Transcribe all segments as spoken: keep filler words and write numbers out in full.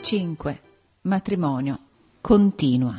cinque. Matrimonio. Continua.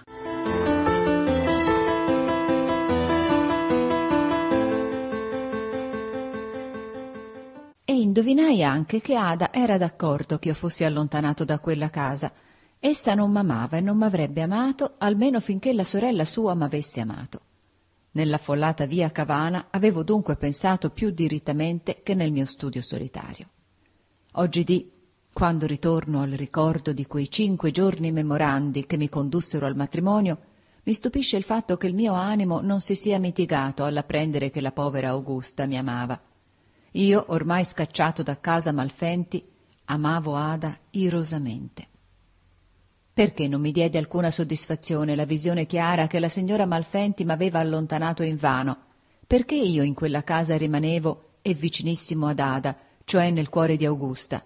E indovinai anche che Ada era d'accordo che io fossi allontanato da quella casa. Essa non m'amava e non m'avrebbe amato almeno finché la sorella sua m'avesse amato. Nell'affollata via Cavana avevo dunque pensato più direttamente che nel mio studio solitario. Oggidì, quando ritorno al ricordo di quei cinque giorni memorandi che mi condussero al matrimonio, mi stupisce il fatto che il mio animo non si sia mitigato all'apprendere che la povera Augusta mi amava. Io, ormai scacciato da casa Malfenti, amavo Ada irosamente. Perché non mi diede alcuna soddisfazione la visione chiara che la signora Malfenti m'aveva allontanato invano? Perché io in quella casa rimanevo e vicinissimo ad Ada, cioè nel cuore di Augusta?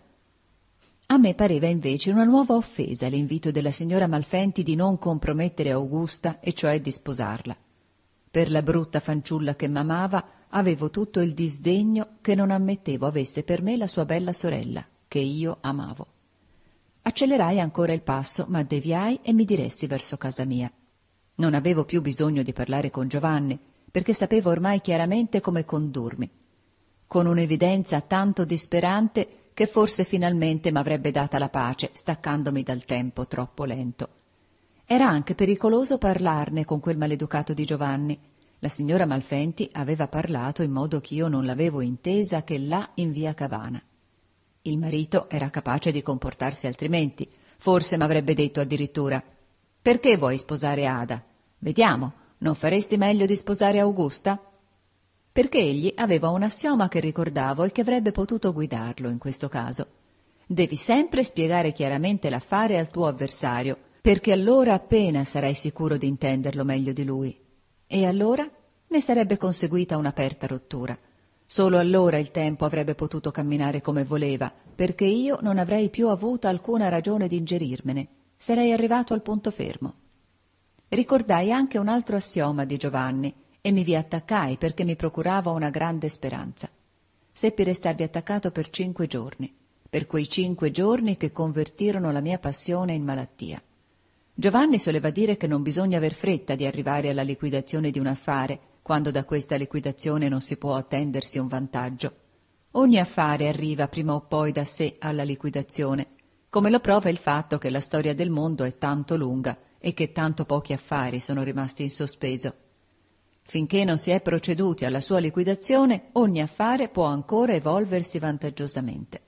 A me pareva invece una nuova offesa l'invito della signora Malfenti di non compromettere Augusta, e cioè di sposarla. Per la brutta fanciulla che m'amava avevo tutto il disdegno che non ammettevo avesse per me la sua bella sorella, che io amavo. Accelerai ancora il passo, ma deviai e mi diressi verso casa mia. Non avevo più bisogno di parlare con Giovanni, perché sapevo ormai chiaramente come condurmi, con un'evidenza tanto disperante che forse finalmente m'avrebbe data la pace, staccandomi dal tempo troppo lento. Era anche pericoloso parlarne con quel maleducato di Giovanni. La signora Malfenti aveva parlato in modo che io non l'avevo intesa che là in via Cavana. Il marito era capace di comportarsi altrimenti. Forse m'avrebbe detto addirittura: «Perché vuoi sposare Ada? Vediamo, non faresti meglio di sposare Augusta?» Perché egli aveva un assioma che ricordavo e che avrebbe potuto guidarlo in questo caso. Devi sempre spiegare chiaramente l'affare al tuo avversario, perché allora appena sarai sicuro di intenderlo meglio di lui. E allora ne sarebbe conseguita un'aperta rottura. Solo allora il tempo avrebbe potuto camminare come voleva, perché io non avrei più avuto alcuna ragione di ingerirmene. Sarei arrivato al punto fermo. Ricordai anche un altro assioma di Giovanni e mi vi attaccai perché mi procurava una grande speranza. Seppi restarvi attaccato per cinque giorni, per quei cinque giorni che convertirono la mia passione in malattia. Giovanni soleva dire che non bisogna aver fretta di arrivare alla liquidazione di un affare, quando da questa liquidazione non si può attendersi un vantaggio. Ogni affare arriva prima o poi da sé alla liquidazione, come lo prova il fatto che la storia del mondo è tanto lunga e che tanto pochi affari sono rimasti in sospeso. Finché non si è proceduti alla sua liquidazione, ogni affare può ancora evolversi vantaggiosamente.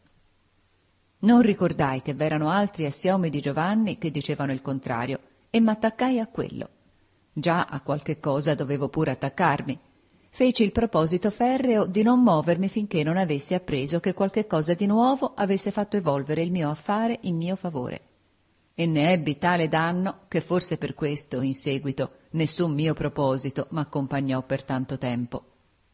Non ricordai che v'erano altri assiomi di Giovanni che dicevano il contrario e m'attaccai a quello. Già a qualche cosa dovevo pure attaccarmi. Feci il proposito ferreo di non muovermi finché non avessi appreso che qualche cosa di nuovo avesse fatto evolvere il mio affare in mio favore. E ne ebbi tale danno che forse per questo, in seguito, nessun mio proposito m'accompagnò per tanto tempo.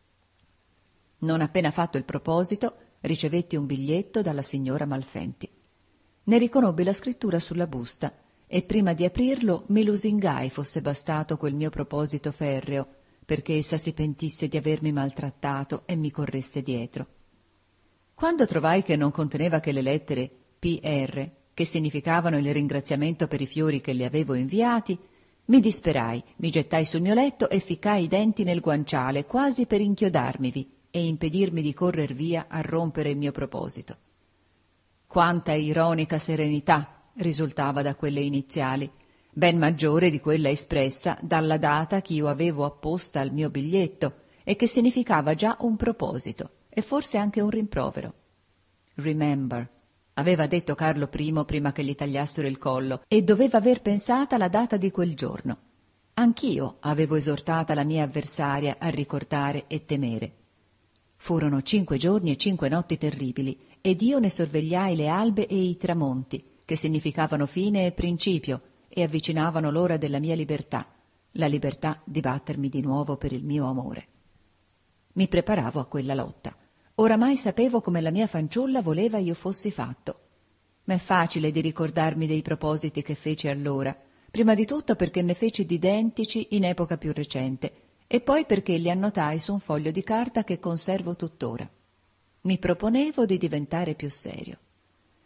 Non appena fatto il proposito, ricevetti un biglietto dalla signora Malfenti. Ne riconobbi la scrittura sulla busta e prima di aprirlo mi lusingai fosse bastato quel mio proposito ferreo perché essa si pentisse di avermi maltrattato e mi corresse dietro. Quando trovai che non conteneva che le lettere P R, che significavano il ringraziamento per i fiori che le avevo inviati, mi disperai, mi gettai sul mio letto e ficcai i denti nel guanciale quasi per inchiodarmivi e impedirmi di correr via a rompere il mio proposito. Quanta ironica serenità risultava da quelle iniziali, ben maggiore di quella espressa dalla data che io avevo apposta al mio biglietto e che significava già un proposito e forse anche un rimprovero. Remember, aveva detto Carlo I prima che gli tagliassero il collo, e doveva aver pensata la data di quel giorno. Anch'io avevo esortata la mia avversaria a ricordare e temere. Furono cinque giorni e cinque notti terribili, ed io ne sorvegliai le albe e i tramonti, che significavano fine e principio, e avvicinavano l'ora della mia libertà, la libertà di battermi di nuovo per il mio amore. Mi preparavo a quella lotta. Oramai sapevo come la mia fanciulla voleva io fossi fatto. M'è facile di ricordarmi dei propositi che feci allora, prima di tutto perché ne feci di identici in epoca più recente, e poi perché li annotai su un foglio di carta che conservo tuttora. Mi proponevo di diventare più serio.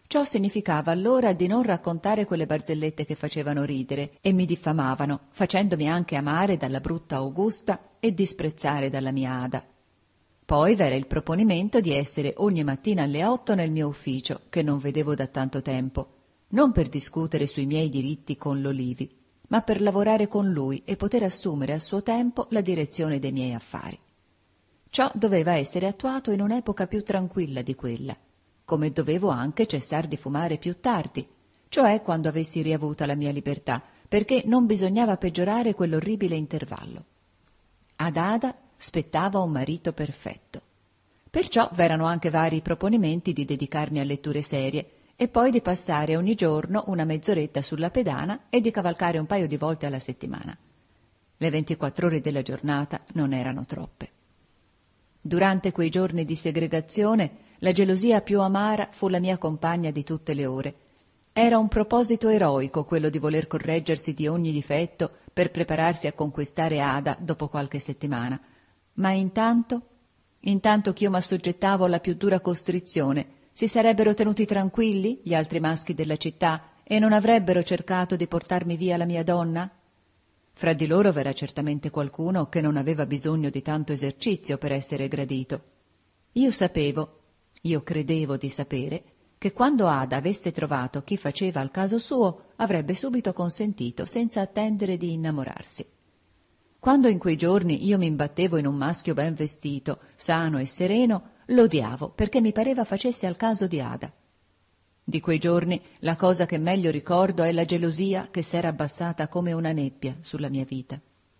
Ciò significava allora di non raccontare quelle barzellette che facevano ridere e mi diffamavano, facendomi anche amare dalla brutta Augusta e disprezzare dalla mia Ada. Poi v'era il proponimento di essere ogni mattina alle otto nel mio ufficio, che non vedevo da tanto tempo, non per discutere sui miei diritti con l'Olivi, ma per lavorare con lui e poter assumere a suo tempo la direzione dei miei affari. Ciò doveva essere attuato in un'epoca più tranquilla di quella, come dovevo anche cessar di fumare più tardi, cioè quando avessi riavuta la mia libertà, perché non bisognava peggiorare quell'orribile intervallo. Ad Ada spettava un marito perfetto. Perciò v'erano anche vari proponimenti di dedicarmi a letture serie e poi di passare ogni giorno una mezz'oretta sulla pedana e di cavalcare un paio di volte alla settimana. Le ventiquattro ore della giornata non erano troppe. Durante quei giorni di segregazione la gelosia più amara fu la mia compagna di tutte le ore. Era un proposito eroico quello di voler correggersi di ogni difetto per prepararsi a conquistare Ada dopo qualche settimana. Ma intanto, intanto ch'io m'assoggettavo alla più dura costrizione, si sarebbero tenuti tranquilli gli altri maschi della città e non avrebbero cercato di portarmi via la mia donna? Fra di loro v'era certamente qualcuno che non aveva bisogno di tanto esercizio per essere gradito. Io sapevo, io credevo di sapere, che quando Ada avesse trovato chi faceva al caso suo, avrebbe subito consentito, senza attendere di innamorarsi. Quando in quei giorni io mi imbattevo in un maschio ben vestito, sano e sereno, l'odiavo perché mi pareva facesse al caso di Ada. Di quei giorni la cosa che meglio ricordo è la gelosia che s'era abbassata come una nebbia sulla mia vita.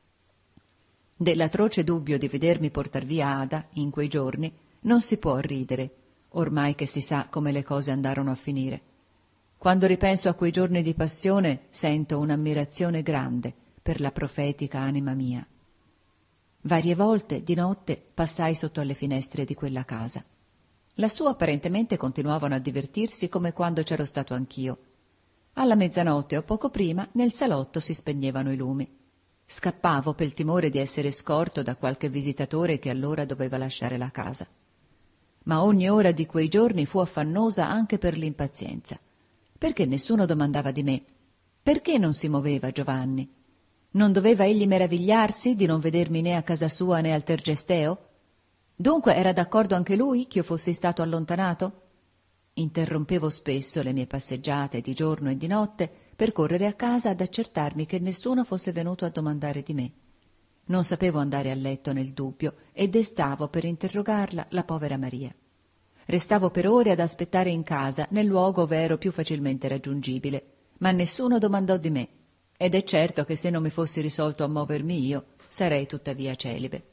Dell'atroce dubbio di vedermi portar via Ada in quei giorni non si può ridere, ormai che si sa come le cose andarono a finire. Quando ripenso a quei giorni di passione sento un'ammirazione grande per la profetica anima mia. Varie volte di notte passai sotto alle finestre di quella casa. Lassù apparentemente continuavano a divertirsi come quando c'ero stato anch'io. Alla mezzanotte o poco prima nel salotto si spegnevano i lumi. Scappavo per il timore di essere scorto da qualche visitatore che allora doveva lasciare la casa. Ma ogni ora di quei giorni fu affannosa anche per l'impazienza. Perché nessuno domandava di me? Perché non si muoveva Giovanni? Non doveva egli meravigliarsi di non vedermi né a casa sua né al Tergesteo? Dunque era d'accordo anche lui ch'io fossi stato allontanato? Interrompevo spesso le mie passeggiate di giorno e di notte per correre a casa ad accertarmi che nessuno fosse venuto a domandare di me. Non sapevo andare a letto nel dubbio e destavo per interrogarla la povera Maria. Restavo per ore ad aspettare in casa, nel luogo ove ero più facilmente raggiungibile, ma nessuno domandò di me, ed è certo che se non mi fossi risolto a muovermi io, sarei tuttavia celibe.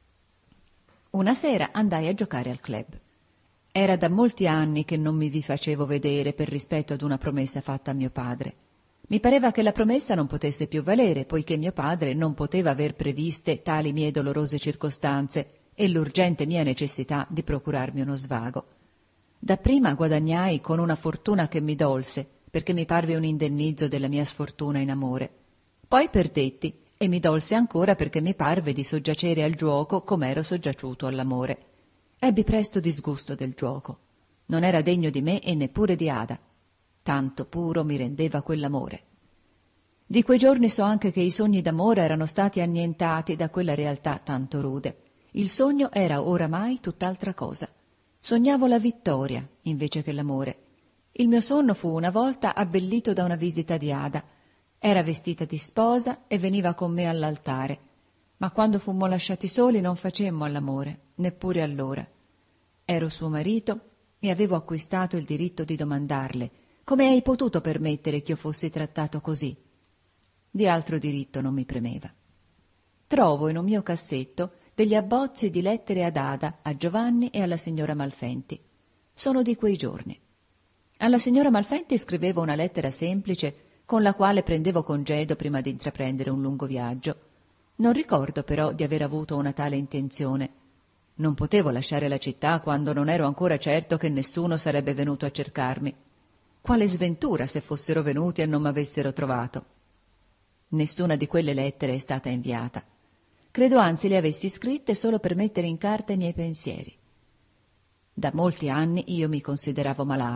Una sera andai a giocare al club. Era da molti anni che non mi vi facevo vedere per rispetto ad una promessa fatta a mio padre. Mi pareva che la promessa non potesse più valere, poiché mio padre non poteva aver previste tali mie dolorose circostanze e l'urgente mia necessità di procurarmi uno svago. Dapprima guadagnai con una fortuna che mi dolse, perché mi parve un indennizzo della mia sfortuna in amore. Poi perdetti e mi dolse ancora perché mi parve di soggiacere al giuoco com'ero soggiaciuto all'amore. Ebbi presto disgusto del giuoco. Non era degno di me e neppure di Ada. Tanto puro mi rendeva quell'amore. Di quei giorni so anche che i sogni d'amore erano stati annientati da quella realtà tanto rude. Il sogno era oramai tutt'altra cosa. Sognavo la vittoria invece che l'amore. Il mio sonno fu una volta abbellito da una visita di Ada. Era vestita di sposa e veniva con me all'altare. Ma quando fummo lasciati soli non facemmo all'amore, neppure allora. Ero suo marito e avevo acquistato il diritto di domandarle: come hai potuto permettere che io fossi trattato così? Di altro diritto non mi premeva. Trovo in un mio cassetto degli abbozzi di lettere ad Ada, a Giovanni e alla signora Malfenti. Sono di quei giorni. Alla signora Malfenti scrivevo una lettera semplice con la quale prendevo congedo prima di intraprendere un lungo viaggio. Non ricordo però di aver avuto una tale intenzione. Non potevo lasciare la città quando non ero ancora certo che nessuno sarebbe venuto a cercarmi. Quale sventura se fossero venuti e non m'avessero trovato. Nessuna di quelle lettere è stata inviata. Credo anzi le avessi scritte solo per mettere in carta i miei pensieri. Da molti anni io mi consideravo malato,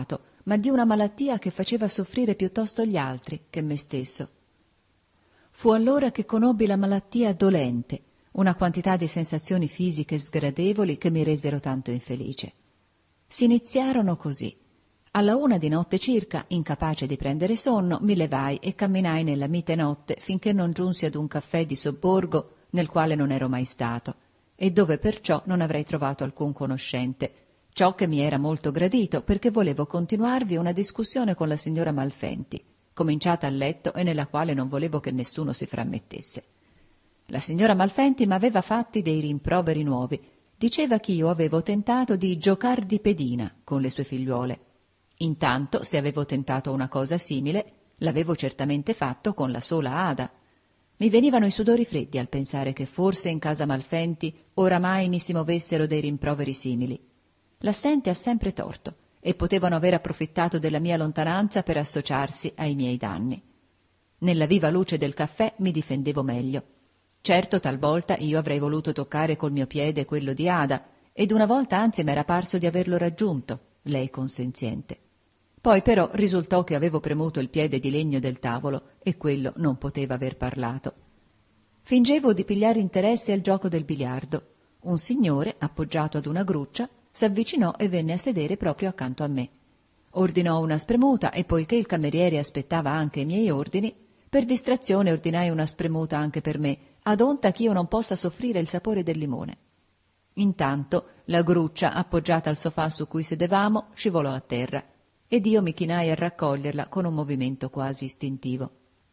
ma di una malattia che faceva soffrire piuttosto gli altri che me stesso. Fu allora che conobbi la malattia dolente, una quantità di sensazioni fisiche sgradevoli che mi resero tanto infelice. Si iniziarono così. Alla una di notte circa, incapace di prendere sonno, mi levai e camminai nella mite notte finché non giunsi ad un caffè di sobborgo nel quale non ero mai stato e dove perciò non avrei trovato alcun conoscente, ciò che mi era molto gradito perché volevo continuarvi una discussione con la signora Malfenti, cominciata a letto e nella quale non volevo che nessuno si frammettesse. La signora Malfenti m'aveva fatti dei rimproveri nuovi, diceva che io avevo tentato di giocar di pedina con le sue figliuole. Intanto, se avevo tentato una cosa simile, l'avevo certamente fatto con la sola Ada. Mi venivano i sudori freddi al pensare che forse in casa Malfenti oramai mi si movessero dei rimproveri simili. L'assente ha sempre torto, e potevano aver approfittato della mia lontananza per associarsi ai miei danni. Nella viva luce del caffè mi difendevo meglio. Certo, talvolta io avrei voluto toccare col mio piede quello di Ada, ed una volta anzi m'era parso di averlo raggiunto, lei consenziente. Poi però risultò che avevo premuto il piede di legno del tavolo e quello non poteva aver parlato. Fingevo di pigliare interesse al gioco del biliardo. Un signore, appoggiato ad una gruccia, s'avvicinò e venne a sedere proprio accanto a me. Ordinò una spremuta e poiché il cameriere aspettava anche i miei ordini, per distrazione ordinai una spremuta anche per me, ad onta ch'io non possa soffrire il sapore del limone. Intanto la gruccia, appoggiata al sofà su cui sedevamo, scivolò a terra ed io mi chinai a raccoglierla con un movimento quasi istintivo.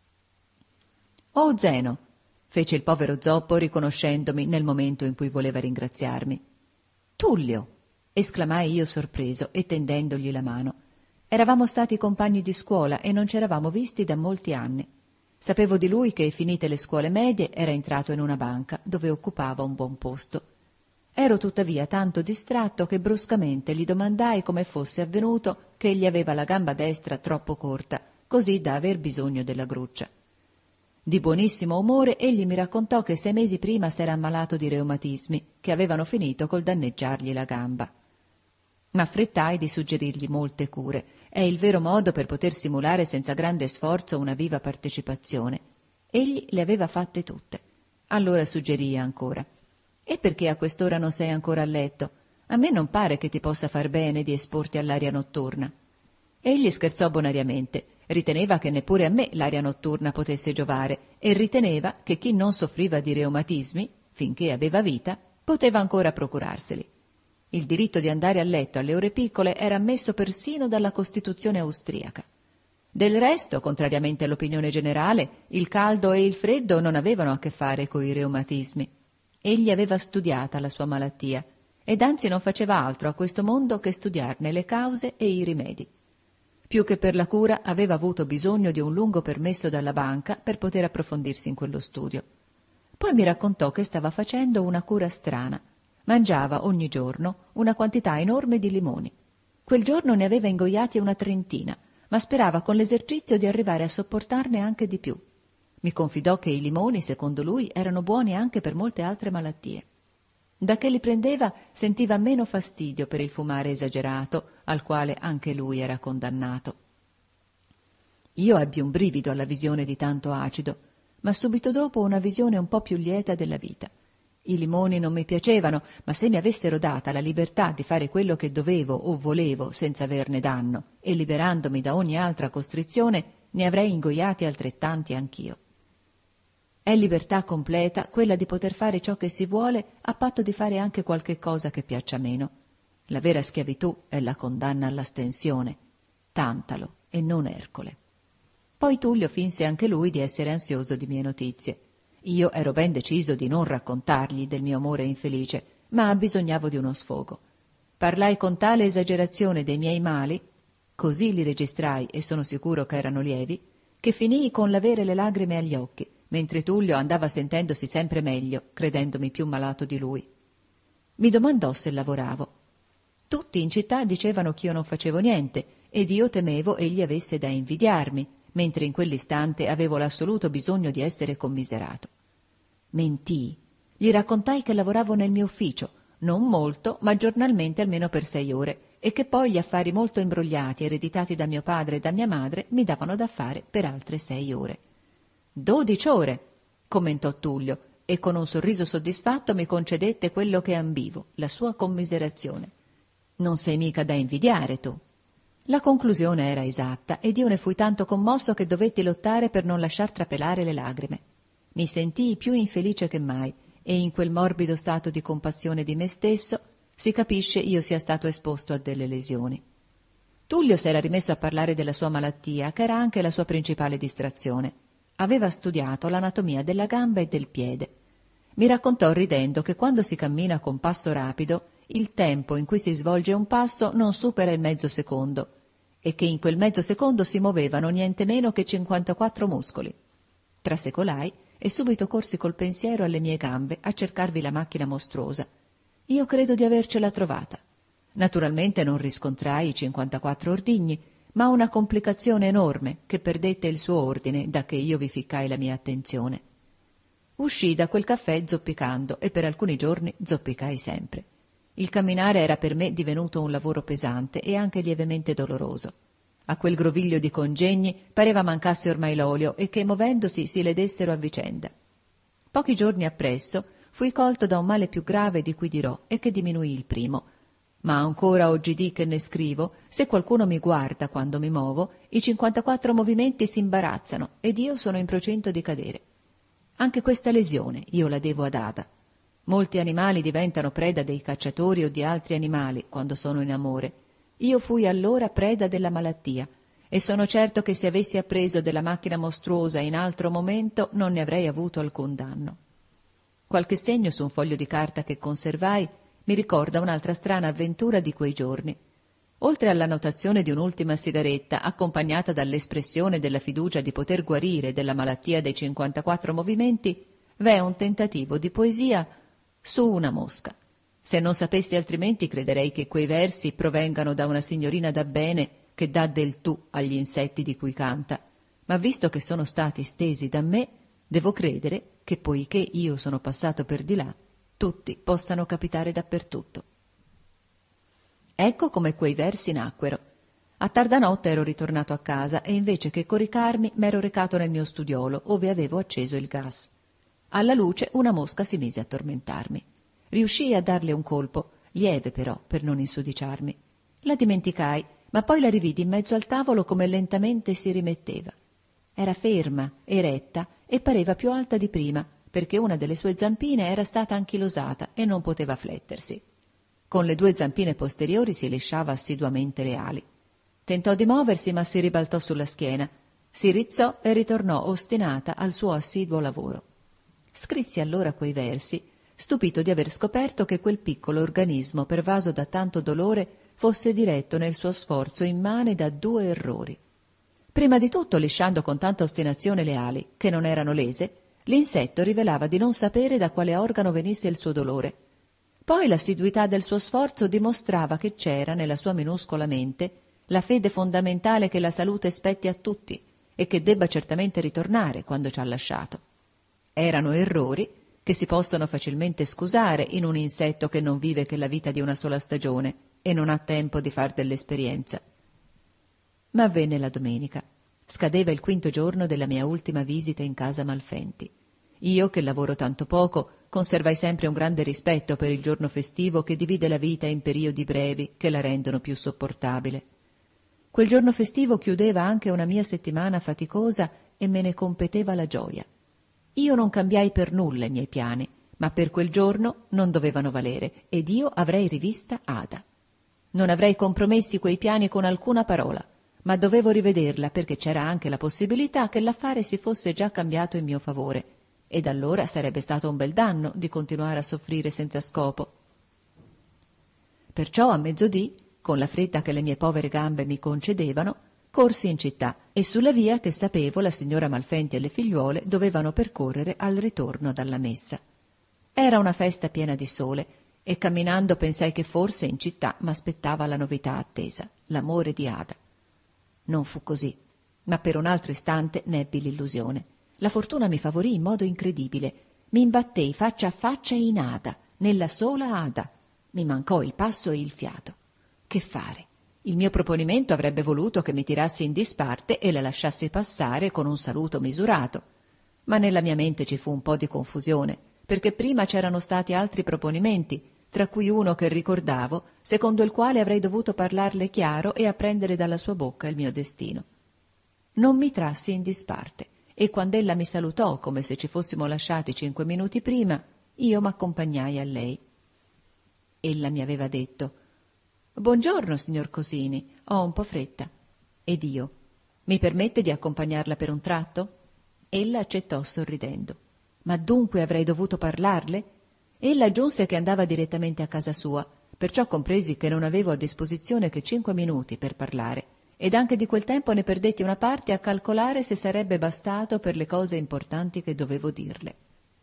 «Oh, Zeno!» fece il povero zoppo riconoscendomi nel momento in cui voleva ringraziarmi. «Tullio!» esclamai io sorpreso e tendendogli la mano. Eravamo stati compagni di scuola e non ci eravamo visti da molti anni. Sapevo di lui che, finite le scuole medie, era entrato in una banca dove occupava un buon posto. Ero tuttavia tanto distratto che bruscamente gli domandai come fosse avvenuto che egli aveva la gamba destra troppo corta, così da aver bisogno della gruccia. Di buonissimo umore egli mi raccontò che sei mesi prima s'era ammalato di reumatismi, che avevano finito col danneggiargli la gamba. M'affrettai di suggerirgli molte cure. È il vero modo per poter simulare senza grande sforzo una viva partecipazione. Egli le aveva fatte tutte. Allora suggerii ancora: «E perché a quest'ora non sei ancora a letto? A me non pare che ti possa far bene di esporti all'aria notturna». Egli scherzò bonariamente, riteneva che neppure a me l'aria notturna potesse giovare e riteneva che chi non soffriva di reumatismi, finché aveva vita, poteva ancora procurarseli. Il diritto di andare a letto alle ore piccole era ammesso persino dalla Costituzione austriaca. Del resto, contrariamente all'opinione generale, il caldo e il freddo non avevano a che fare coi reumatismi. Egli aveva studiata la sua malattia ed anzi non faceva altro a questo mondo che studiarne le cause e i rimedi. Più che per la cura aveva avuto bisogno di un lungo permesso dalla banca per poter approfondirsi in quello studio. Poi mi raccontò che stava facendo una cura strana. Mangiava ogni giorno una quantità enorme di limoni. Quel giorno ne aveva ingoiati una trentina, ma sperava con l'esercizio di arrivare a sopportarne anche di più. Mi confidò che i limoni, secondo lui, erano buoni anche per molte altre malattie. Da che li prendeva sentiva meno fastidio per il fumare esagerato, al quale anche lui era condannato. Io ebbi un brivido alla visione di tanto acido, ma subito dopo una visione un po' più lieta della vita. I limoni non mi piacevano, ma se mi avessero data la libertà di fare quello che dovevo o volevo senza averne danno e liberandomi da ogni altra costrizione, ne avrei ingoiati altrettanti anch'io. È libertà completa quella di poter fare ciò che si vuole a patto di fare anche qualche cosa che piaccia meno. La vera schiavitù è la condanna all'astensione. Tantalo e non Ercole. Poi Tullio finse anche lui di essere ansioso di mie notizie. Io ero ben deciso di non raccontargli del mio amore infelice, ma abbisognavo di uno sfogo. Parlai con tale esagerazione dei miei mali, così li registrai e sono sicuro che erano lievi, che finii con l'avere le lagrime agli occhi, mentre Tullio andava sentendosi sempre meglio, credendomi più malato di lui. Mi domandò se lavoravo. Tutti in città dicevano che io non facevo niente, ed io temevo egli avesse da invidiarmi, mentre in quell'istante avevo l'assoluto bisogno di essere commiserato. Mentii. Gli raccontai che lavoravo nel mio ufficio, non molto, ma giornalmente almeno per sei ore, e che poi gli affari molto imbrogliati ereditati da mio padre e da mia madre mi davano da fare per altre sei ore. Dodici ore, commentò Tullio, e con un sorriso soddisfatto mi concedette quello che ambivo, la sua commiserazione. Non sei mica da invidiare tu. La conclusione era esatta ed io ne fui tanto commosso che dovetti lottare per non lasciar trapelare le lagrime. Mi sentii più infelice che mai e in quel morbido stato di compassione di me stesso si capisce io sia stato esposto a delle lesioni. Tullio s'era rimesso a parlare della sua malattia, che era anche la sua principale distrazione. Aveva studiato l'anatomia della gamba e del piede. Mi raccontò ridendo che quando si cammina con passo rapido il tempo in cui si svolge un passo non supera il mezzo secondo e che in quel mezzo secondo si muovevano niente meno che cinquantaquattro muscoli. Trasecolai e subito corsi col pensiero alle mie gambe a cercarvi la macchina mostruosa. Io credo di avercela trovata. Naturalmente non riscontrai i cinquantaquattro ordigni, ma una complicazione enorme che perdette il suo ordine da che io vi ficcai la mia attenzione. Uscii da quel caffè zoppicando e per alcuni giorni zoppicai sempre. Il camminare era per me divenuto un lavoro pesante e anche lievemente doloroso. A quel groviglio di congegni pareva mancasse ormai l'olio e che muovendosi si ledessero a vicenda. Pochi giorni appresso fui colto da un male più grave di cui dirò e che diminuì il primo. Ma ancora oggidì che ne scrivo, se qualcuno mi guarda quando mi muovo, i cinquantaquattro movimenti si imbarazzano ed io sono in procinto di cadere. Anche questa lesione io la devo ad Ada. Molti animali diventano preda dei cacciatori o di altri animali quando sono in amore. Io fui allora preda della malattia e sono certo che se avessi appreso della macchina mostruosa in altro momento non ne avrei avuto alcun danno. Qualche segno su un foglio di carta che conservai mi ricorda un'altra strana avventura di quei giorni. Oltre alla notazione di un'ultima sigaretta, accompagnata dall'espressione della fiducia di poter guarire della malattia dei cinquantaquattro movimenti, v'è un tentativo di poesia su una mosca. Se non sapessi altrimenti crederei che quei versi provengano da una signorina da bene che dà del tu agli insetti di cui canta, ma visto che sono stati stesi da me, devo credere che poiché io sono passato per di là, tutti possano capitare dappertutto. Ecco come quei versi nacquero. A tarda notte ero ritornato a casa e invece che coricarmi m'ero recato nel mio studiolo, ove avevo acceso il gas. Alla luce una mosca si mise a tormentarmi. Riuscii a darle un colpo, lieve però, per non insudiciarmi. La dimenticai, ma poi la rividi in mezzo al tavolo come lentamente si rimetteva. Era ferma, eretta e pareva più alta di prima, perché una delle sue zampine era stata anchilosata e non poteva flettersi. Con le due zampine posteriori si lisciava assiduamente le ali. Tentò di muoversi, ma si ribaltò sulla schiena, si rizzò e ritornò ostinata al suo assiduo lavoro. Scrissi allora quei versi, stupito di aver scoperto che quel piccolo organismo pervaso da tanto dolore fosse diretto nel suo sforzo immane da due errori. Prima di tutto, lisciando con tanta ostinazione le ali, che non erano lese, l'insetto rivelava di non sapere da quale organo venisse il suo dolore. Poi l'assiduità del suo sforzo dimostrava che c'era nella sua minuscola mente la fede fondamentale che la salute spetti a tutti e che debba certamente ritornare quando ci ha lasciato. Erano errori che si possono facilmente scusare in un insetto che non vive che la vita di una sola stagione e non ha tempo di far dell'esperienza. Ma avvenne la domenica. Scadeva il quinto giorno della mia ultima visita in casa Malfenti. Io, che lavoro tanto poco, conservai sempre un grande rispetto per il giorno festivo che divide la vita in periodi brevi che la rendono più sopportabile. Quel giorno festivo chiudeva anche una mia settimana faticosa e me ne competeva la gioia. Io non cambiai per nulla i miei piani, ma per quel giorno non dovevano valere ed io avrei rivista Ada. Non avrei compromessi quei piani con alcuna parola, ma dovevo rivederla perché c'era anche la possibilità che l'affare si fosse già cambiato in mio favore, ed allora sarebbe stato un bel danno di continuare a soffrire senza scopo. Perciò a mezzodì, con la fretta che le mie povere gambe mi concedevano, corsi in città e sulla via che sapevo la signora Malfenti e le figliuole dovevano percorrere al ritorno dalla messa. Era una festa piena di sole e camminando pensai che forse in città m'aspettava la novità attesa, l'amore di Ada. Non fu così, ma per un altro istante ne ebbi l'illusione. La fortuna mi favorì in modo incredibile. Mi imbattei faccia a faccia in Ada, nella sola Ada. Mi mancò il passo e il fiato. Che fare? Il mio proponimento avrebbe voluto che mi tirassi in disparte e la lasciassi passare con un saluto misurato. Ma nella mia mente ci fu un po' di confusione, perché prima c'erano stati altri proponimenti, tra cui uno che ricordavo, secondo il quale avrei dovuto parlarle chiaro e apprendere dalla sua bocca il mio destino. Non mi trassi in disparte, e quand'ella mi salutò come se ci fossimo lasciati cinque minuti prima, io m'accompagnai a lei. Ella mi aveva detto: «Buongiorno, signor Cosini, ho un po' fretta». Ed io: «Mi permette di accompagnarla per un tratto?» Ella accettò sorridendo. «Ma dunque avrei dovuto parlarle?» Ella aggiunse che andava direttamente a casa sua, perciò compresi che non avevo a disposizione che cinque minuti per parlare, ed anche di quel tempo ne perdetti una parte a calcolare se sarebbe bastato per le cose importanti che dovevo dirle.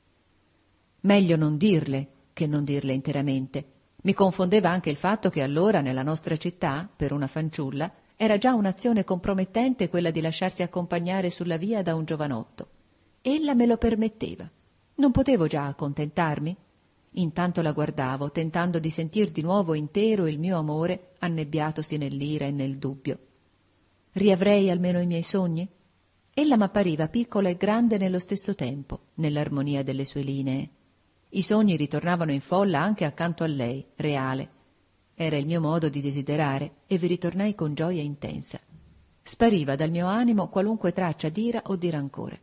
Meglio non dirle che non dirle interamente. Mi confondeva anche il fatto che allora nella nostra città, per una fanciulla, era già un'azione compromettente quella di lasciarsi accompagnare sulla via da un giovanotto. Ella me lo permetteva. Non potevo già accontentarmi? Intanto la guardavo, tentando di sentir di nuovo intero il mio amore annebbiatosi nell'ira e nel dubbio. Riavrei almeno i miei sogni? Ella m'appariva piccola e grande nello stesso tempo, nell'armonia delle sue linee. I sogni ritornavano in folla anche accanto a lei, reale. Era il mio modo di desiderare e vi ritornai con gioia intensa. Spariva dal mio animo qualunque traccia d'ira o di rancore.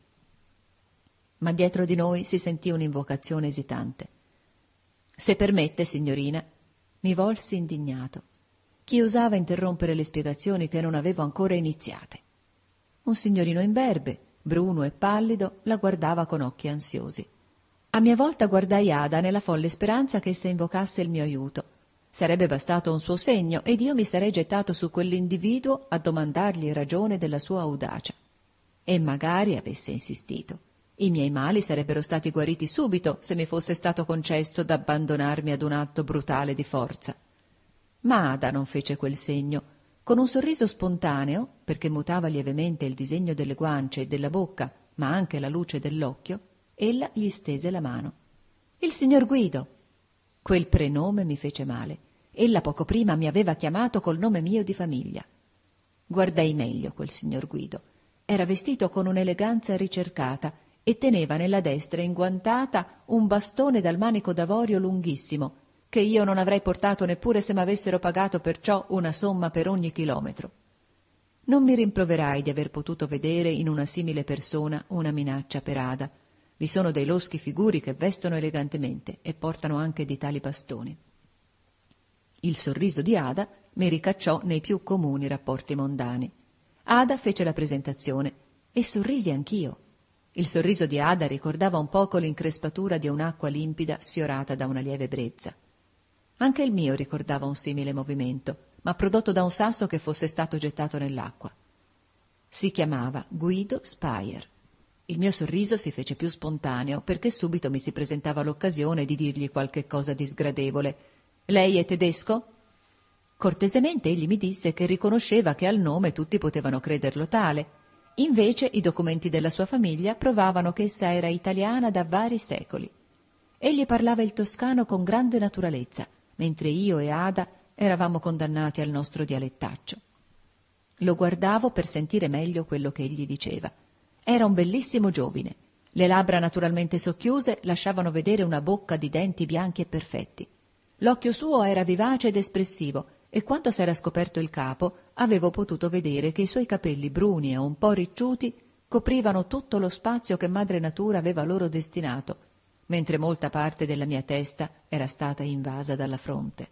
Ma dietro di noi si sentì un'invocazione esitante. «Se permette, signorina», mi volsi indignato. Chi osava interrompere le spiegazioni che non avevo ancora iniziate? Un signorino imberbe, bruno e pallido, la guardava con occhi ansiosi. A mia volta guardai Ada nella folle speranza che essa invocasse il mio aiuto. Sarebbe bastato un suo segno ed io mi sarei gettato su quell'individuo a domandargli ragione della sua audacia. E magari avesse insistito. I miei mali sarebbero stati guariti subito se mi fosse stato concesso d'abbandonarmi ad un atto brutale di forza. Ma Ada non fece quel segno. Con un sorriso spontaneo, perché mutava lievemente il disegno delle guance e della bocca, ma anche la luce dell'occhio, ella gli stese la mano. «Il signor Guido!» Quel prenome mi fece male. Ella poco prima mi aveva chiamato col nome mio di famiglia. Guardai meglio quel signor Guido. Era vestito con un'eleganza ricercata e teneva nella destra inguantata un bastone dal manico d'avorio lunghissimo, che io non avrei portato neppure se m'avessero pagato perciò una somma per ogni chilometro. Non mi rimproverai di aver potuto vedere in una simile persona una minaccia per Ada. Vi sono dei loschi figuri che vestono elegantemente e portano anche di tali bastoni. Il sorriso di Ada mi ricacciò nei più comuni rapporti mondani. Ada fece la presentazione e sorrisi anch'io. Il sorriso di Ada ricordava un poco l'increspatura di un'acqua limpida sfiorata da una lieve brezza. Anche il mio ricordava un simile movimento, ma prodotto da un sasso che fosse stato gettato nell'acqua. Si chiamava Guido Speyer. Il mio sorriso si fece più spontaneo perché subito mi si presentava l'occasione di dirgli qualche cosa di sgradevole. «Lei è tedesco?» Cortesemente egli mi disse che riconosceva che al nome tutti potevano crederlo tale. Invece i documenti della sua famiglia provavano che essa era italiana da vari secoli. Egli parlava il toscano con grande naturalezza, mentre io e Ada eravamo condannati al nostro dialettaccio. Lo guardavo per sentire meglio quello che egli diceva. Era un bellissimo giovine. Le labbra naturalmente socchiuse lasciavano vedere una bocca di denti bianchi e perfetti. L'occhio suo era vivace ed espressivo, e quando s'era scoperto il capo avevo potuto vedere che i suoi capelli bruni e un po' ricciuti coprivano tutto lo spazio che madre natura aveva loro destinato, mentre molta parte della mia testa era stata invasa dalla fronte.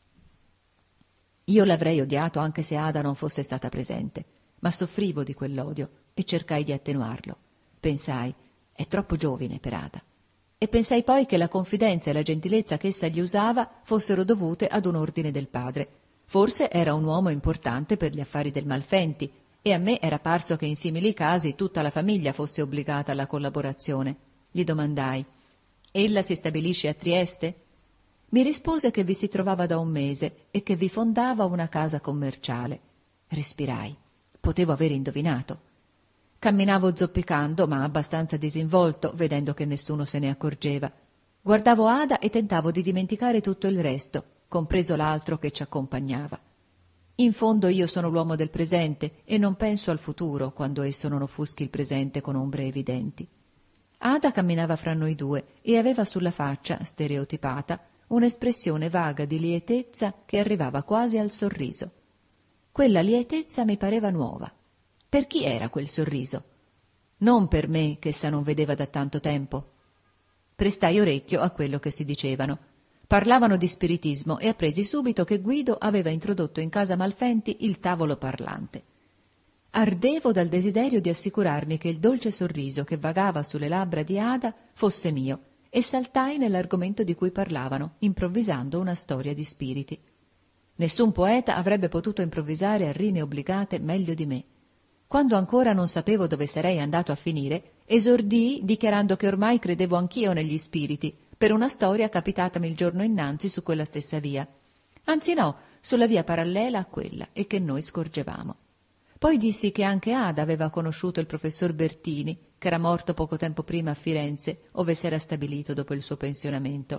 Io l'avrei odiato anche se Ada non fosse stata presente, ma soffrivo di quell'odio e cercai di attenuarlo. Pensai, è troppo giovine per Ada. E pensai poi che la confidenza e la gentilezza che essa gli usava fossero dovute ad un ordine del padre. Forse era un uomo importante per gli affari del Malfenti, e a me era parso che in simili casi tutta la famiglia fosse obbligata alla collaborazione. Gli domandai, «Ella si stabilisce a Trieste?» Mi rispose che vi si trovava da un mese e che vi fondava una casa commerciale. Respirai. Potevo aver indovinato. Camminavo zoppicando, ma abbastanza disinvolto, vedendo che nessuno se ne accorgeva. Guardavo Ada e tentavo di dimenticare tutto il resto, compreso l'altro che ci accompagnava. In fondo io sono l'uomo del presente e non penso al futuro quando esso non offuschi il presente con ombre evidenti. Ada camminava fra noi due e aveva sulla faccia, stereotipata, un'espressione vaga di lietezza che arrivava quasi al sorriso. Quella lietezza mi pareva nuova. Per chi era quel sorriso? Non per me, che essa non vedeva da tanto tempo. Prestai orecchio a quello che si dicevano. Parlavano di spiritismo e appresi subito che Guido aveva introdotto in casa Malfenti il tavolo parlante. Ardevo dal desiderio di assicurarmi che il dolce sorriso che vagava sulle labbra di Ada fosse mio e saltai nell'argomento di cui parlavano, improvvisando una storia di spiriti. Nessun poeta avrebbe potuto improvvisare a rime obbligate meglio di me. Quando ancora non sapevo dove sarei andato a finire, esordii dichiarando che ormai credevo anch'io negli spiriti, per una storia capitatami il giorno innanzi su quella stessa via. Anzi no, sulla via parallela a quella, e che noi scorgevamo. Poi dissi che anche Ada aveva conosciuto il professor Bertini, che era morto poco tempo prima a Firenze, ove s'era stabilito dopo il suo pensionamento.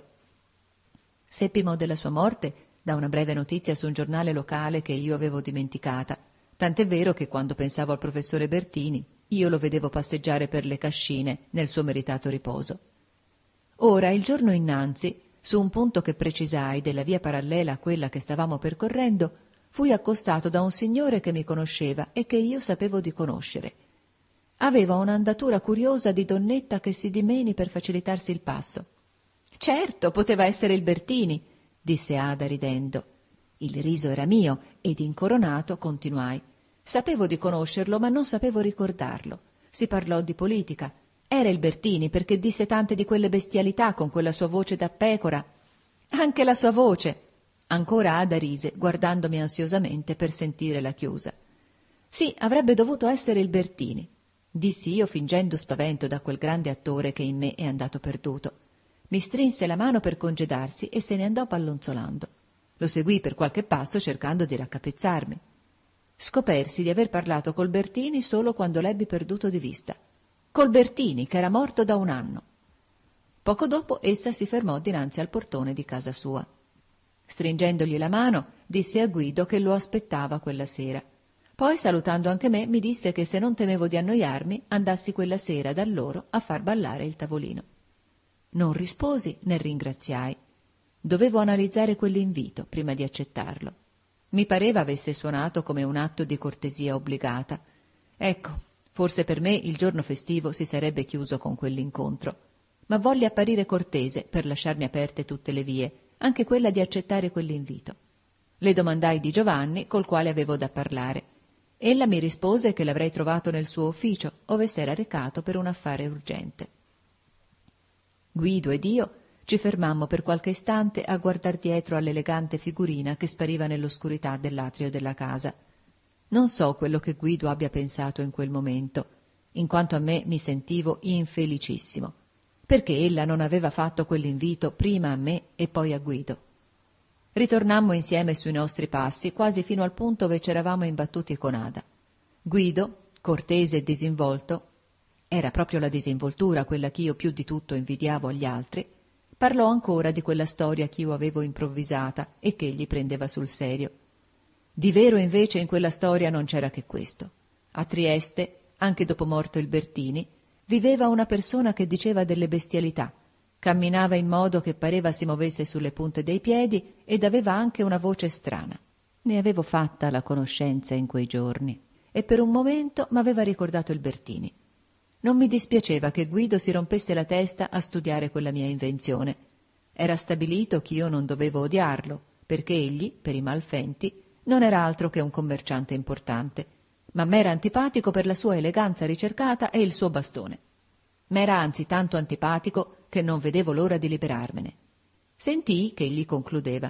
Seppimo della sua morte da una breve notizia su un giornale locale che io avevo dimenticata, tant'è vero che quando pensavo al professore Bertini io lo vedevo passeggiare per le cascine nel suo meritato riposo. Ora, il giorno innanzi, su un punto che precisai della via parallela a quella che stavamo percorrendo, fui accostato da un signore che mi conosceva e che io sapevo di conoscere. Aveva un'andatura curiosa di donnetta che si dimeni per facilitarsi il passo. «Certo, poteva essere il Bertini», disse Ada ridendo. Il riso era mio ed incoronato continuai. Sapevo di conoscerlo, ma non sapevo ricordarlo. Si parlò di politica. Era il Bertini perché disse tante di quelle bestialità con quella sua voce da pecora. Anche la sua voce. Ancora Ada rise, guardandomi ansiosamente per sentire la chiusa. Sì, avrebbe dovuto essere il Bertini, dissi io fingendo spavento da quel grande attore che in me è andato perduto. Mi strinse la mano per congedarsi e se ne andò pallonzolando. Lo seguì per qualche passo cercando di raccapezzarmi. Scopersi di aver parlato col Bertini solo quando l'ebbi perduto di vista. Col Bertini, che era morto da un anno. Poco dopo essa si fermò dinanzi al portone di casa sua. Stringendogli la mano, disse a Guido che lo aspettava quella sera. Poi, salutando anche me, mi disse che se non temevo di annoiarmi, andassi quella sera da loro a far ballare il tavolino. Non risposi né ringraziai. Dovevo analizzare quell'invito prima di accettarlo. Mi pareva avesse suonato come un atto di cortesia obbligata. Ecco, forse per me il giorno festivo si sarebbe chiuso con quell'incontro. Ma volli apparire cortese per lasciarmi aperte tutte le vie, anche quella di accettare quell'invito. Le domandai di Giovanni, col quale avevo da parlare. Ella mi rispose che l'avrei trovato nel suo ufficio, ove s'era recato per un affare urgente. Guido ed io ci fermammo per qualche istante a guardar dietro all'elegante figurina che spariva nell'oscurità dell'atrio della casa. Non so quello che Guido abbia pensato in quel momento, in quanto a me mi sentivo infelicissimo, perché ella non aveva fatto quell'invito prima a me e poi a Guido. Ritornammo insieme sui nostri passi, quasi fino al punto dove c'eravamo imbattuti con Ada. Guido, cortese e disinvolto, era proprio la disinvoltura quella che io più di tutto invidiavo agli altri, parlò ancora di quella storia che io avevo improvvisata e che egli prendeva sul serio. Di vero invece in quella storia non c'era che questo. A Trieste, anche dopo morto il Bertini, viveva una persona che diceva delle bestialità, camminava in modo che pareva si muovesse sulle punte dei piedi ed aveva anche una voce strana. Ne avevo fatta la conoscenza in quei giorni e per un momento m'aveva ricordato il Bertini. Non mi dispiaceva che Guido si rompesse la testa a studiare quella mia invenzione. Era stabilito che io non dovevo odiarlo, perché egli, per i Malfenti, non era altro che un commerciante importante, ma m'era antipatico per la sua eleganza ricercata e il suo bastone. M'era anzi tanto antipatico che non vedevo l'ora di liberarmene. Sentii che egli concludeva.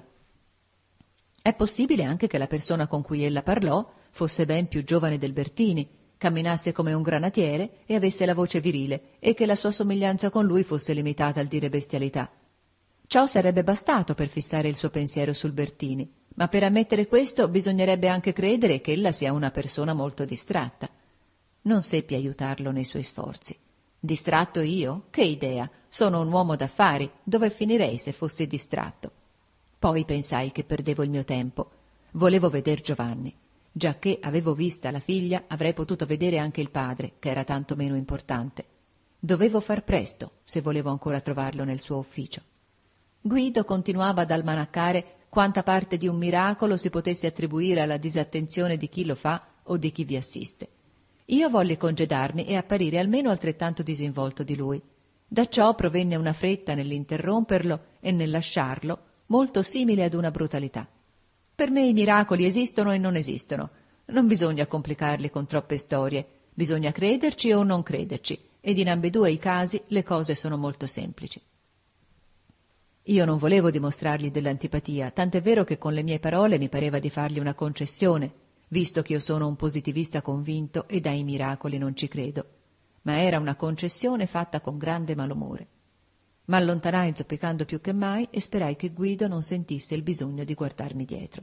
È possibile anche che la persona con cui ella parlò fosse ben più giovane del Bertini, camminasse come un granatiere e avesse la voce virile, e che la sua somiglianza con lui fosse limitata al dire bestialità. Ciò sarebbe bastato per fissare il suo pensiero sul Bertini, ma per ammettere questo bisognerebbe anche credere che ella sia una persona molto distratta. Non seppi aiutarlo nei suoi sforzi. Distratto io? Che idea! Sono un uomo d'affari, dove finirei se fossi distratto? Poi pensai che perdevo il mio tempo. volevo veder Giovanni. Giacché avevo vista la figlia, avrei potuto vedere anche il padre, che era tanto meno importante. Dovevo far presto, se volevo ancora trovarlo nel suo ufficio. Guido continuava ad almanaccare quanta parte di un miracolo si potesse attribuire alla disattenzione di chi lo fa o di chi vi assiste. Io volli congedarmi e apparire almeno altrettanto disinvolto di lui. Da ciò provenne una fretta nell'interromperlo e nel lasciarlo, molto simile ad una brutalità. Per me i miracoli esistono e non esistono. Non bisogna complicarli con troppe storie. Bisogna crederci o non crederci, ed in ambedue i casi le cose sono molto semplici. Io non volevo dimostrargli dell'antipatia, tant'è vero che con le mie parole mi pareva di fargli una concessione, visto che io sono un positivista convinto ed ai miracoli non ci credo. Ma era una concessione fatta con grande malumore. M'allontanai zoppicando più che mai e sperai che Guido non sentisse il bisogno di guardarmi dietro.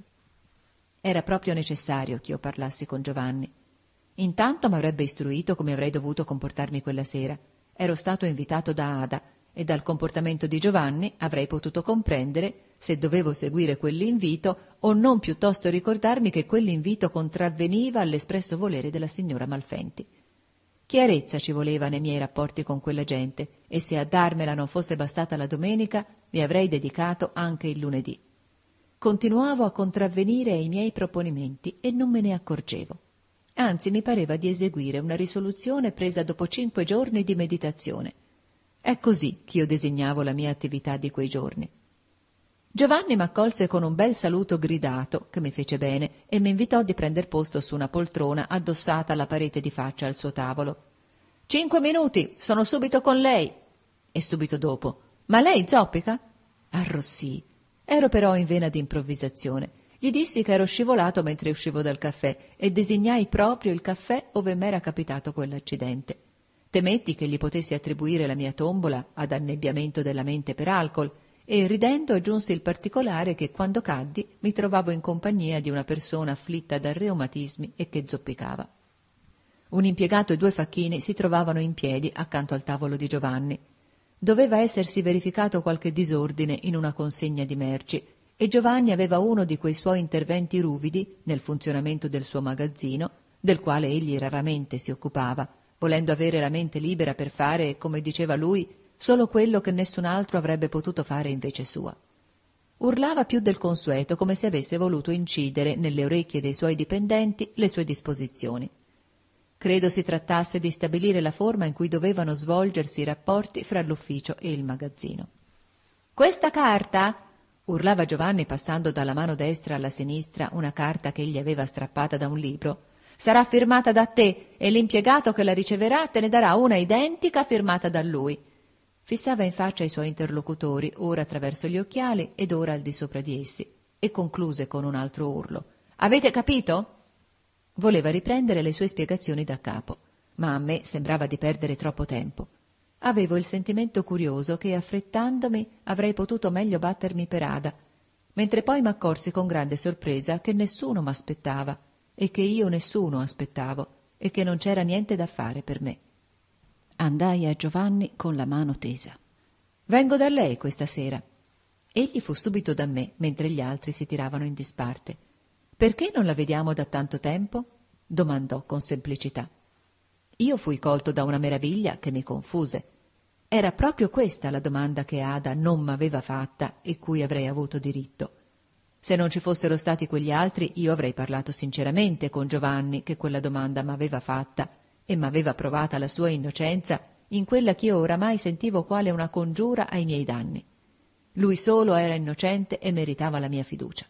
Era proprio necessario che io parlassi con Giovanni. Intanto m'avrebbe istruito come avrei dovuto comportarmi quella sera. Ero stato invitato da Ada e dal comportamento di Giovanni avrei potuto comprendere se dovevo seguire quell'invito o non piuttosto ricordarmi che quell'invito contravveniva all'espresso volere della signora Malfenti. Chiarezza ci voleva nei miei rapporti con quella gente e se a darmela non fosse bastata la domenica, mi avrei dedicato anche il lunedì. Continuavo a contravvenire ai miei proponimenti e non me ne accorgevo. Anzi, mi pareva di eseguire una risoluzione presa dopo cinque giorni di meditazione. È così che io disegnavo la mia attività di quei giorni. Giovanni m'accolse con un bel saluto gridato, che mi fece bene, e mi invitò di prender posto su una poltrona addossata alla parete di faccia al suo tavolo. «Cinque minuti, sono subito con lei!» E subito dopo: «Ma lei zoppica?» Arrossii. Ero però in vena di improvvisazione. Gli dissi che ero scivolato mentre uscivo dal caffè e designai proprio il caffè ove m'era capitato quell'accidente. Temetti che gli potessi attribuire la mia tombola ad annebbiamento della mente per alcol e ridendo aggiunsi il particolare che quando caddi mi trovavo in compagnia di una persona afflitta da reumatismi e che zoppicava. Un impiegato e due facchini si trovavano in piedi accanto al tavolo di Giovanni. Doveva essersi verificato qualche disordine in una consegna di merci e Giovanni aveva uno di quei suoi interventi ruvidi nel funzionamento del suo magazzino, del quale egli raramente si occupava, volendo avere la mente libera per fare, come diceva lui, solo quello che nessun altro avrebbe potuto fare invece sua. Urlava più del consueto, come se avesse voluto incidere nelle orecchie dei suoi dipendenti le sue disposizioni. Credo si trattasse di stabilire la forma in cui dovevano svolgersi i rapporti fra l'ufficio e il magazzino. «Questa carta», urlava Giovanni passando dalla mano destra alla sinistra una carta che egli aveva strappata da un libro, «sarà firmata da te e l'impiegato che la riceverà te ne darà una identica firmata da lui». Fissava in faccia i suoi interlocutori, ora attraverso gli occhiali ed ora al di sopra di essi, e concluse con un altro urlo. «Avete capito?» Voleva riprendere le sue spiegazioni da capo, ma a me sembrava di perdere troppo tempo. Avevo il sentimento curioso che, affrettandomi, avrei potuto meglio battermi per Ada, mentre poi m'accorsi con grande sorpresa che nessuno m'aspettava, e che io nessuno aspettavo, e che non c'era niente da fare per me. Andai a Giovanni con la mano tesa. «Vengo da lei questa sera». Egli fu subito da me, mentre gli altri si tiravano in disparte. «Perché non la vediamo da tanto tempo?» domandò con semplicità. Io fui colto da una meraviglia che mi confuse. Era proprio questa la domanda che Ada non m'aveva fatta e cui avrei avuto diritto. Se non ci fossero stati quegli altri, io avrei parlato sinceramente con Giovanni che quella domanda m'aveva fatta e m'aveva provata la sua innocenza in quella che io oramai sentivo quale una congiura ai miei danni. Lui solo era innocente e meritava la mia fiducia.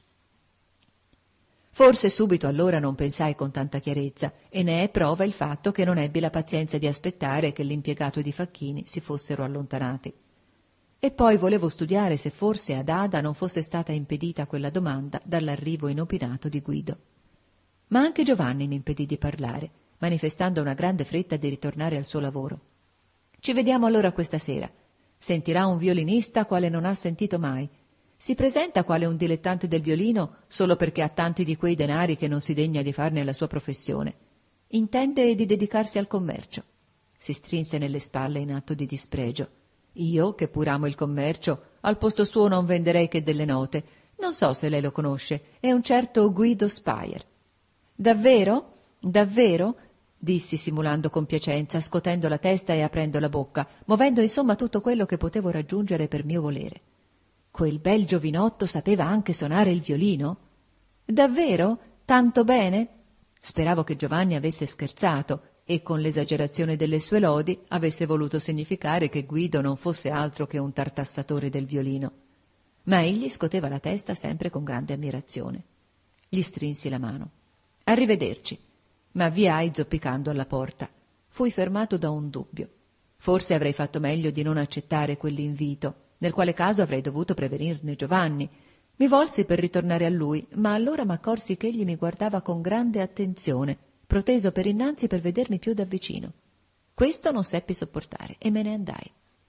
Forse subito allora non pensai con tanta chiarezza, e ne è prova il fatto che non ebbi la pazienza di aspettare che l'impiegato ed i facchini si fossero allontanati. E poi volevo studiare se forse ad Ada non fosse stata impedita quella domanda dall'arrivo inopinato di Guido. Ma anche Giovanni mi impedì di parlare, manifestando una grande fretta di ritornare al suo lavoro. «Ci vediamo allora questa sera. Sentirà un violinista quale non ha sentito mai. Si presenta quale un dilettante del violino solo perché ha tanti di quei denari che non si degna di farne la sua professione. Intende di dedicarsi al commercio». Si strinse nelle spalle in atto di dispregio. «Io, che pur amo il commercio, al posto suo non venderei che delle note. Non so se lei lo conosce, è un certo Guido Speyer. Davvero? Davvero? Dissi simulando compiacenza, scotendo la testa e aprendo la bocca, muovendo insomma tutto quello che potevo raggiungere per mio volere. Quel bel giovinotto sapeva anche suonare il violino? Davvero? Tanto bene? Speravo che Giovanni avesse scherzato e con l'esagerazione delle sue lodi avesse voluto significare che Guido non fosse altro che un tartassatore del violino. Ma egli scoteva la testa sempre con grande ammirazione. Gli strinsi la mano. Arrivederci. M'avviai zoppicando alla porta. Fui fermato da un dubbio. Forse avrei fatto meglio di non accettare quell'invito, nel quale caso avrei dovuto prevenirne Giovanni. Mi volsi per ritornare a lui, ma allora m'accorsi che egli mi guardava con grande attenzione, proteso per innanzi per vedermi più da vicino. Questo non seppi sopportare e me ne andai.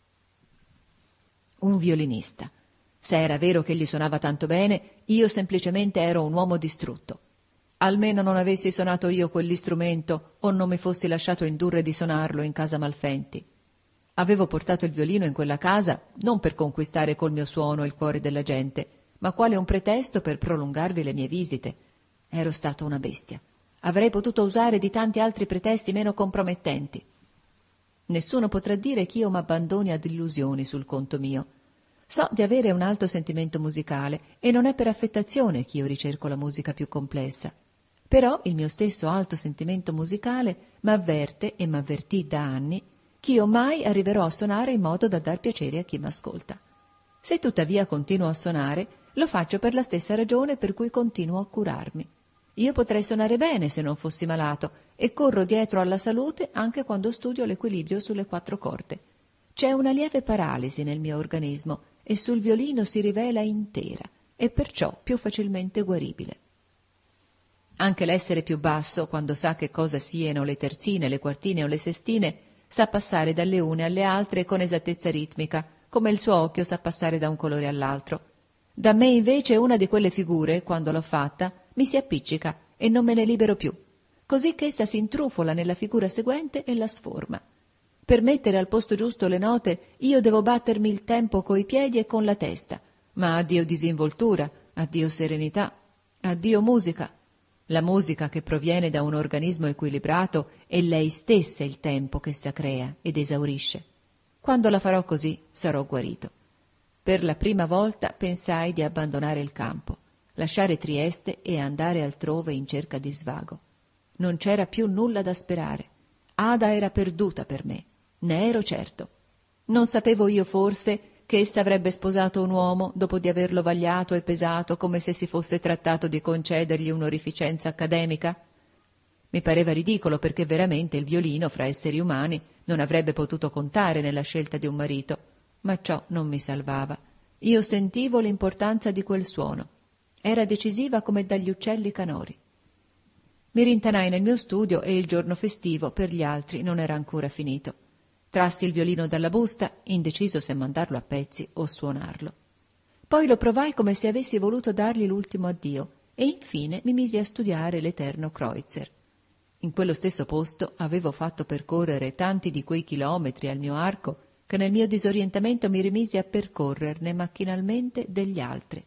Un violinista. Se era vero che gli suonava tanto bene, io semplicemente ero un uomo distrutto. Almeno non avessi suonato io quell'istrumento o non mi fossi lasciato indurre di suonarlo in casa Malfenti. Avevo portato il violino in quella casa non per conquistare col mio suono il cuore della gente, ma quale un pretesto per prolungarvi le mie visite. Ero stato una bestia. Avrei potuto usare di tanti altri pretesti meno compromettenti. Nessuno potrà dire che io m'abbandoni ad illusioni sul conto mio. So di avere un alto sentimento musicale e non è per affettazione che io ricerco la musica più complessa. Però il mio stesso alto sentimento musicale m'avverte e m'avvertì da anni che io mai arriverò a suonare in modo da dar piacere a chi m'ascolta. Se tuttavia continuo a suonare, lo faccio per la stessa ragione per cui continuo a curarmi. Io potrei suonare bene se non fossi malato e corro dietro alla salute anche quando studio l'equilibrio sulle quattro corde. C'è una lieve paralisi nel mio organismo e sul violino si rivela intera e perciò più facilmente guaribile. Anche l'essere più basso, quando sa che cosa siano le terzine, le quartine o le sestine, sa passare dalle une alle altre con esattezza ritmica, come il suo occhio sa passare da un colore all'altro. Da me invece una di quelle figure, quando l'ho fatta, mi si appiccica e non me ne libero più, così che essa si intrufola nella figura seguente e la sforma. Per mettere al posto giusto le note io devo battermi il tempo coi piedi e con la testa, ma addio disinvoltura, addio serenità, addio musica. La musica che proviene da un organismo equilibrato è lei stessa il tempo che essa crea ed esaurisce. Quando la farò così sarò guarito. Per la prima volta pensai di abbandonare il campo, lasciare Trieste e andare altrove in cerca di svago. Non c'era più nulla da sperare. Ada era perduta per me, ne ero certo. Non sapevo io forse che essa avrebbe sposato un uomo dopo di averlo vagliato e pesato come se si fosse trattato di concedergli un'orificenza accademica? Mi pareva ridicolo perché veramente il violino fra esseri umani non avrebbe potuto contare nella scelta di un marito, ma ciò non mi salvava. Io sentivo l'importanza di quel suono. Era decisiva come dagli uccelli canori. Mi rintanai nel mio studio e il giorno festivo per gli altri non era ancora finito. Trassi il violino dalla busta, indeciso se mandarlo a pezzi o suonarlo. Poi lo provai come se avessi voluto dargli l'ultimo addio e infine mi misi a studiare l'eterno Kreutzer. In quello stesso posto avevo fatto percorrere tanti di quei chilometri al mio arco che nel mio disorientamento mi rimisi a percorrerne macchinalmente degli altri.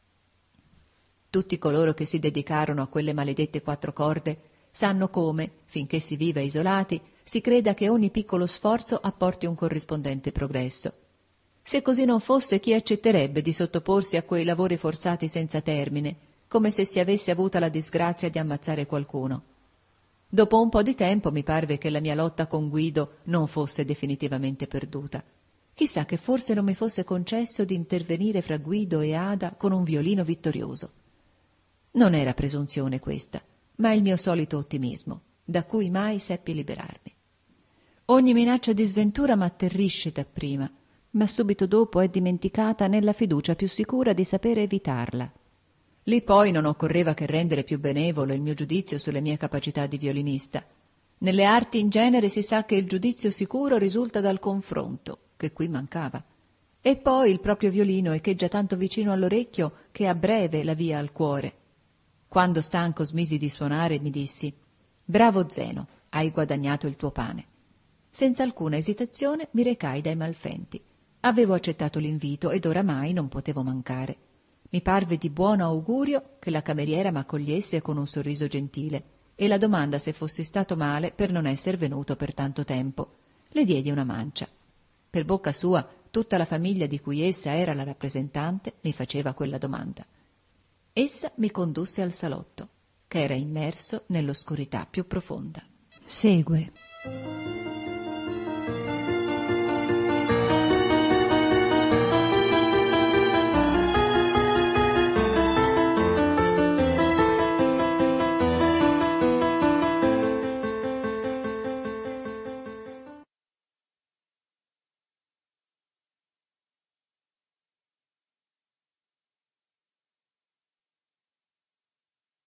Tutti coloro che si dedicarono a quelle maledette quattro corde sanno come, finché si vive isolati, si creda che ogni piccolo sforzo apporti un corrispondente progresso. Se così non fosse, chi accetterebbe di sottoporsi a quei lavori forzati senza termine, come se si avesse avuta la disgrazia di ammazzare qualcuno? Dopo un po' di tempo mi parve che la mia lotta con Guido non fosse definitivamente perduta. Chissà che forse non mi fosse concesso di intervenire fra Guido e Ada con un violino vittorioso. Non era presunzione questa, ma il mio solito ottimismo, da cui mai seppi liberarmi. Ogni minaccia di sventura m'atterrisce dapprima, ma subito dopo è dimenticata nella fiducia più sicura di sapere evitarla. Lì poi non occorreva che rendere più benevolo il mio giudizio sulle mie capacità di violinista. Nelle arti in genere si sa che il giudizio sicuro risulta dal confronto, che qui mancava. E poi il proprio violino echeggia tanto vicino all'orecchio che ha breve la via al cuore. Quando stanco smisi di suonare mi dissi: «Bravo Zeno, hai guadagnato il tuo pane». Senza alcuna esitazione mi recai dai Malfenti. Avevo accettato l'invito ed oramai non potevo mancare. Mi parve di buon augurio che la cameriera m'accogliesse con un sorriso gentile e la domanda se fossi stato male per non esser venuto per tanto tempo. Le diedi una mancia. Per bocca sua tutta la famiglia di cui essa era la rappresentante mi faceva quella domanda. Essa mi condusse al salotto, che era immerso nell'oscurità più profonda. Segue.